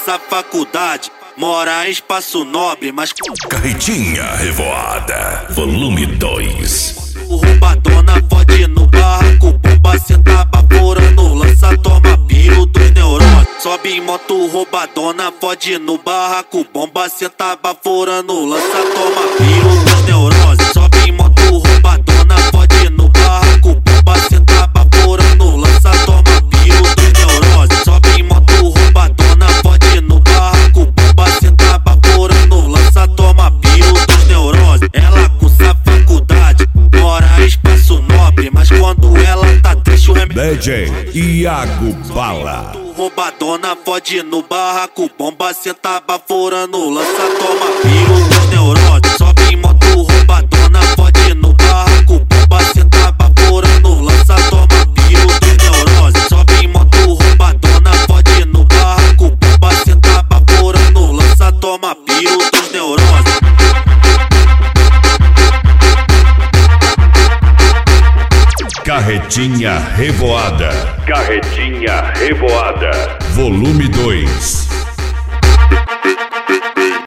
cursa faculdade, mora em Espaço Nobre, mas Carretinha Revoada, volume 2. roubadona fode no barraco, bomba senta baforando, lança toma piro dos neurônios. Sobe em moto roubadona fode no barraco, bomba senta baforando, lança toma piro dos neurônios. Sobe em moto roubadona fode no barraco, bomba senta baforando, lança toma piro dos neurônios. Sobe em moto roubadona fode no barraco, bomba senta baforando, lança toma piro dos neurônios. Ela cursa faculdade, mora em Espaço Nobre, mas quando ela tá triste o remédio DJ Iago Bala. roubadona fode no barraco, bomba senta baforando, lança toma piro dos neurônios. Sobe em moto roubadona fode no barraco, bomba senta baforando, lança toma piro dos neurônios. Sobe em moto roubadona fode no barraco, bomba senta baforando, lança toma piro dos neurônios. Carretinha Revoada. Carretinha Revoada. Volume 2.